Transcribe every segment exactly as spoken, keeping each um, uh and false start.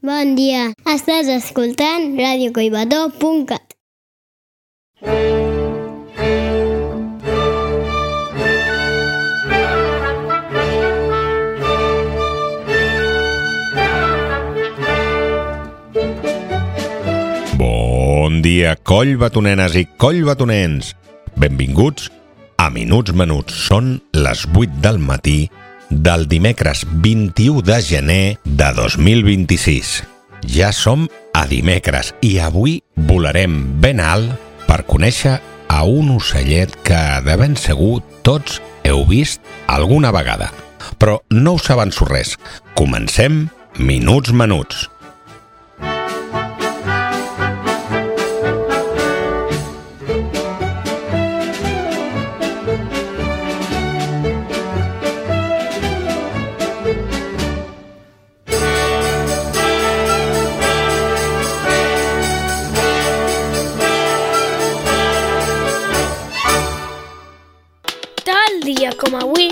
Bon dia, estàs escoltant ràdio collbató punt cat. Bon dia, collbatonenes i collbatonens. Benvinguts a Minuts Menuts. Són les vuit del matí del dimecres vint-i-u de gener de dos mil vint-i-sis. Ja som a dimecres i avui volarem ben alt per conèixer a un ocellet que de ben segur tots heu vist alguna vegada. Però no us avanço res. Comencem Minuts Menuts. Com avui.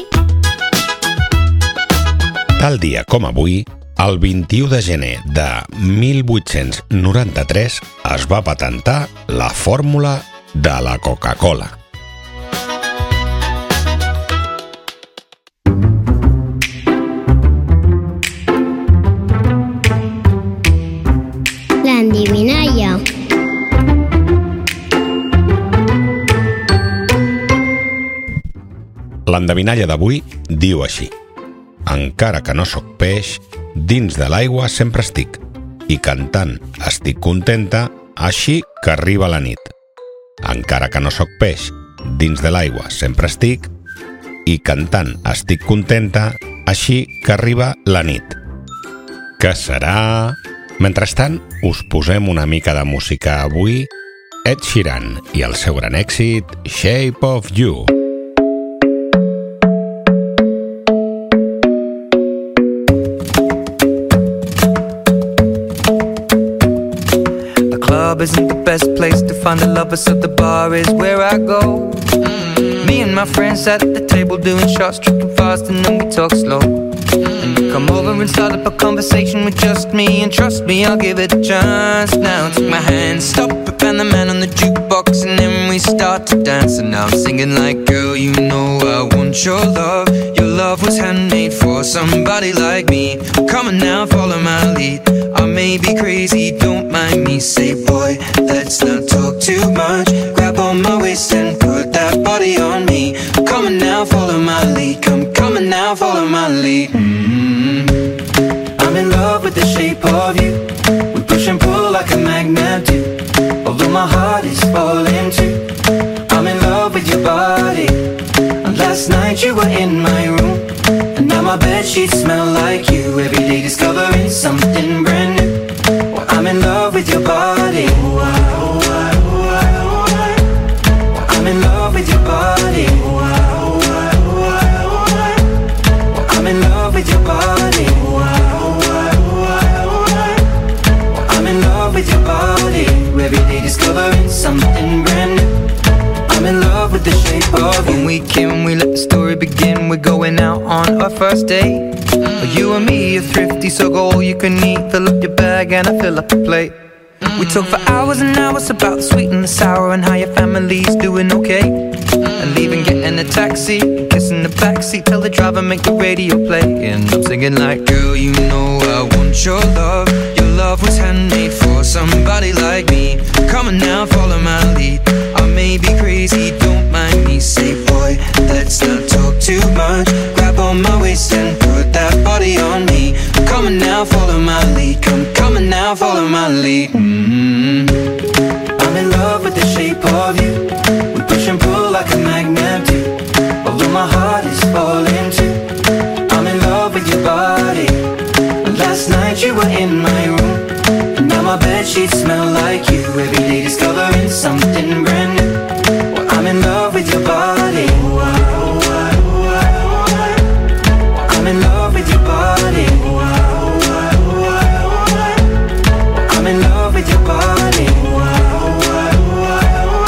Tal dia com avui, el vint-i-u de gener de mil vuit-cents noranta-tres es va patentar la fórmula de la Coca-Cola. L'endivinalla. L'endevinalla d'avui diu així: encara que no sóc peix, dins de l'aigua sempre estic, i cantant estic contenta, així que arriba la nit. Encara que no sóc peix, dins de l'aigua sempre estic, i cantant estic contenta, així que arriba la nit. Què serà? Mentrestant, us posem una mica de música avui. Ed Sheeran i el seu gran èxit, Shape of You. Isn't the best place to find the lovers, so the bar is where I go. Mm-hmm. Me and my friends at the table doing shots, tripping fast, and then we talk slow. Mm-hmm. And you come over and start up a conversation with just me, and trust me, I'll give it a chance. Now take my hand, stop it, and the man on the jukebox, and then we start to dance. And now I'm singing like, girl, you know I want your love. Your love was handmade for somebody like me. Come on now, follow my lead. I may be crazy, don't mind me. Say, boy, let's not talk too much. Grab on my waist and put that body on me. Come on now, follow my lead. Come, come on now, follow my lead. Mm-hmm. I'm in love with the shape of you. We push and pull like a magnet do. Although my heart is falling too. I'm in love with your body. And last night you were in my room, and now my bedsheets smell like you. Every day discovering something brand new. Well, I'm in love with your body. Oh, I, oh, I, oh, I, oh, I. Well, I'm in love with your body. Oh, I, oh, I, oh, I, oh, I. Well, I'm in love with your body. Oh, I, oh, I, oh, I, oh, I. Well, I'm in love with your body. Every day discovering something brand new. I'm in love with the shape of you. When we came, we let the story begin. We're going out on our first date. Mm. You and me are thrifty, so go all you can eat. Fill up your bag and I fill up the plate. Mm. We talk for hours and hours about the sweet and the sour, and how your family's doing okay. Mm. And leaving, getting a taxi, kissing the backseat, tell the driver make the radio play. And I'm singing like, girl, you know I want your love. Your love was handmade for somebody like me. Come on now, follow my lead. I may be crazy, don't mind me. Say, boy, let's not talk too much. Grab on my waist and put that body on me. Come on now, follow my lead. Come, come on now, follow my lead. Mm-hmm. I'm in love with the shape of you. We push and pull like a magnet do. Although my heart is falling too. I'm in love with your body. Last night you were in my room, and now my bedsheets smell like you. Every day discovering something brand new. Well, I'm in love with your body. Oh, I, oh, I, oh, I, oh, I. Well, I'm in love with your body. Oh, I, oh, I, oh, I, oh, I. Well, I'm in love with your body. Oh, I, oh, I, oh, I, oh,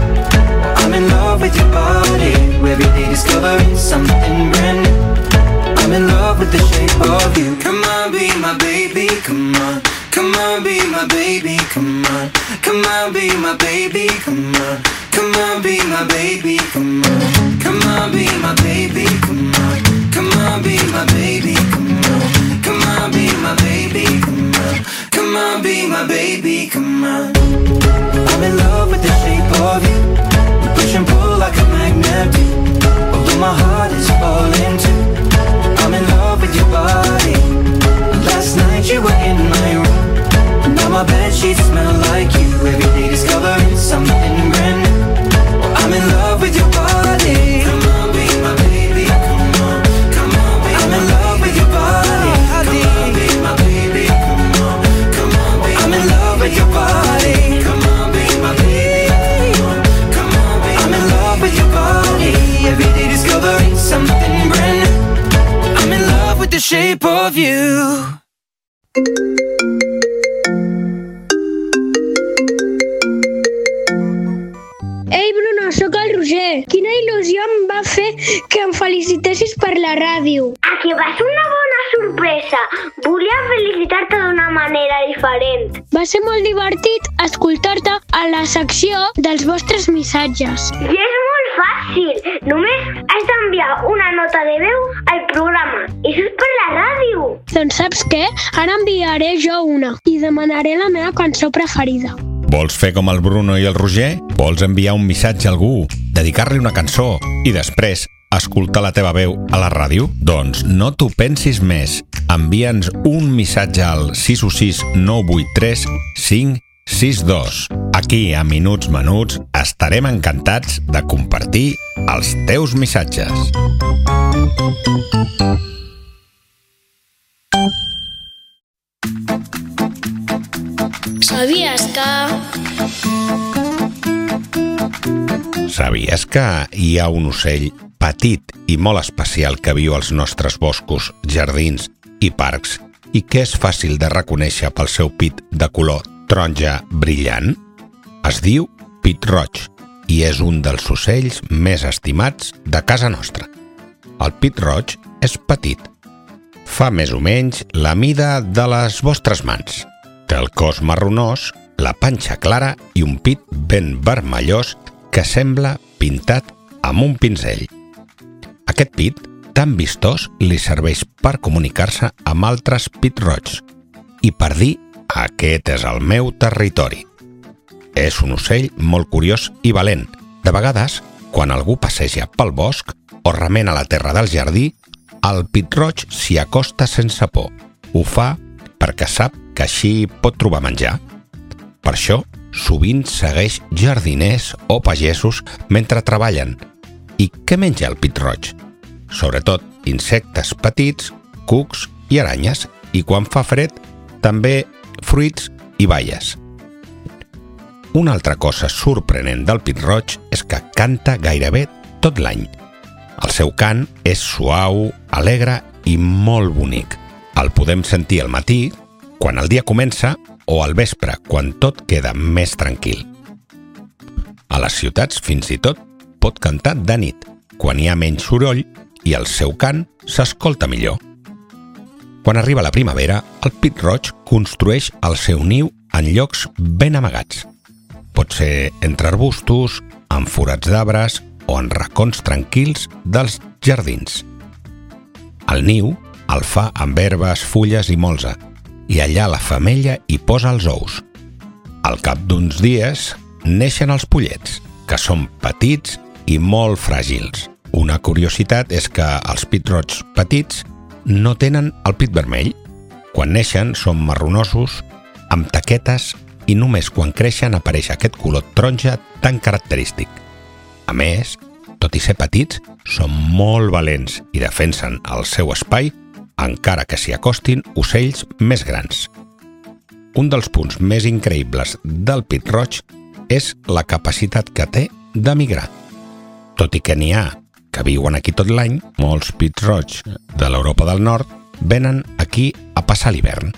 I. Well, I'm in love with your body. Every day discovering something brand new. I'm in love with the shape of you. Come on. on, be my baby, come on. Come on, be my baby, come on. Come on, be my baby, come on. Come on, be my baby, come on. Come on, be my baby, come on. Come on, be my baby, come on. Come on, be my baby, come on. Come on, be my baby, come on. I'm in love with the shape of you. We push and pull like a magnet do. Although my heart is falling too. I'm in love with your body. Last night you were in my room. Now my bedsheets smell like you. Every day discovering something brand new. I'm in love with your body. Come on, be my baby. Come on, come on, be I'm in love with your body. Come on, be my baby. Come on, come on, be I'm in love with your body. Come on, be my baby. Come on, come on, be I'm in love with your body. Every day discovering something brand new. I'm in love with the shape of you. Ei, Bruno, sóc el Roger. Quina il·lusió em va fer que em felicitessis per la ràdio. A que va ser una bona sorpresa. Volia felicitar-te d'una manera diferent. Va ser molt divertit escoltar-te a la secció dels vostres missatges. I és molt fàcil. Només has d'enviar una nota de veu al programa. I això és per la ràdio. Doncs saps què? Ara enviaré jo una i demanaré la meva cançó preferida. Vols fer com el Bruno i el Roger? Vols enviar un missatge a algú, dedicar-li una cançó i després escoltar la teva veu a la ràdio? Doncs no t'ho pensis més. Envia'ns un missatge al sis u sis nou vuit tres cinc sis dos. Aquí, a Minuts Menuts, estarem encantats de compartir els teus missatges. Sabies que... Sabies que hi ha un ocell petit i molt especial que viu als nostres boscos, jardins i parcs i que és fàcil de reconèixer pel seu pit de color taronja brillant? Es diu pit-roig i és un dels ocells més estimats de casa nostra. El pit-roig és petit. Fa més o menys la mida de les vostres mans. Té el cos marronós, la panxa clara i un pit ben vermellós que sembla pintat amb un pinzell. Aquest pit, tan vistós, li serveix per comunicar-se amb altres pit-roigs i per dir «aquest és el meu territori». És un ocell molt curiós i valent. De vegades, quan algú passeja pel bosc o remena la terra del jardí, el pit-roig s'hi acosta sense por. Ho fa perquè sap que així pot trobar menjar. Per això, sovint segueix jardiners o pagesos mentre treballen. I què menja el pit-roig? Sobretot insectes petits, cucs i aranyes, i quan fa fred, també fruits i baies. Una altra cosa sorprenent del pit-roig és que canta gairebé tot l'any. El seu cant és suau, alegre i molt bonic. El podem sentir al matí, quan el dia comença, o al vespre, quan tot queda més tranquil. A les ciutats, fins i tot, pot cantar de nit, quan hi ha menys soroll i el seu cant s'escolta millor. Quan arriba la primavera, el pit-roig construeix el seu niu en llocs ben amagats. Pot ser entre arbustos, en forats d'arbres o en racons tranquils dels jardins. El niu el fa amb herbes, fulles i molsa, i allà la femella hi posa els ous. Al cap d'uns dies neixen els pollets, que són petits i molt fràgils. Una curiositat és que els pit-roigs petits no tenen el pit vermell. Quan neixen són marronosos, amb taquetes, i només quan creixen apareix aquest color taronja tan característic. A més, tot i ser petits, són molt valents i defensen el seu espai encara que s'hi acostin ocells més grans. Un dels punts més increïbles del pit-roig és la capacitat que té de migrar. Tot i que n'hi ha que viuen aquí tot l'any, molts pit-roigs de l'Europa del Nord venen aquí a passar l'hivern.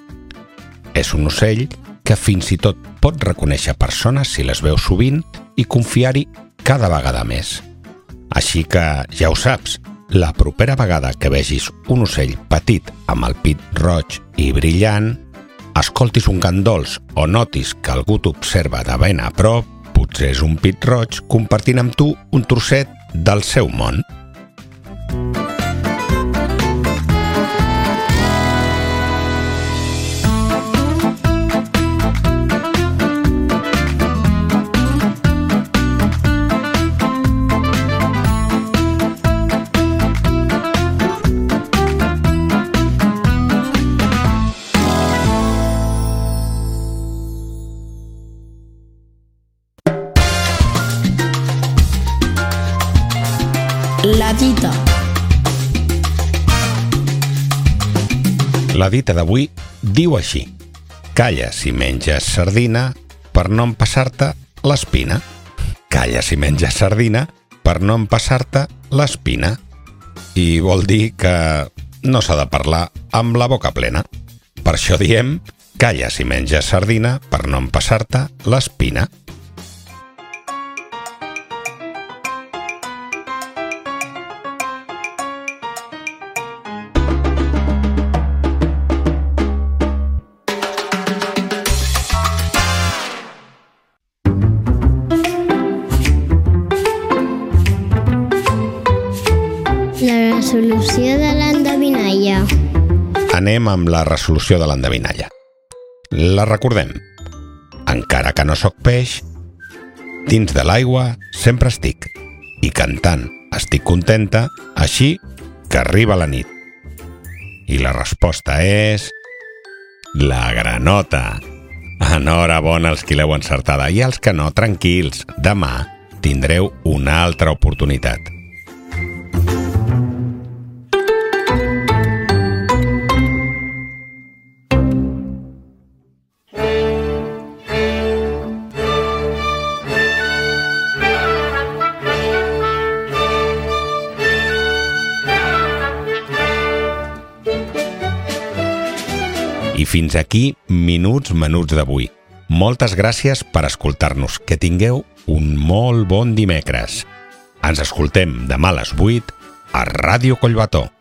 És un ocell que fins i tot pot reconèixer persones si les veu sovint i confiar-hi cada vegada més. Així que, ja ho saps, la propera vegada que vegis un ocell petit amb el pit roig i brillant, escoltis un cant dolç o notis que algú t'observa de ben a prop, potser és un pit roig compartint amb tu un trosset del seu món. La dita. La dita d'avui diu així: calla si menges sardina per no empassar-te l'espina. Calla si menges sardina per no empassar-te l'espina. I vol dir que no s'ha de parlar amb la boca plena. Per això diem calla si menges sardina per no empassar-te l'espina. La resolució de l'endevinalla. Anem amb la resolució de l'endevinalla. La recordem. Encara que no sóc peix, dins de l'aigua sempre estic, i cantant estic contenta, així que arriba la nit. I la resposta és... la granota. Enhorabona als qui l'heu encertada, i als que no, tranquils, demà tindreu una altra oportunitat. I fins aquí Minuts Menuts d'avui. Moltes gràcies per escoltar-nos. Que tingueu un molt bon dimecres. Ens escoltem demà a les vuit a Ràdio Collbató.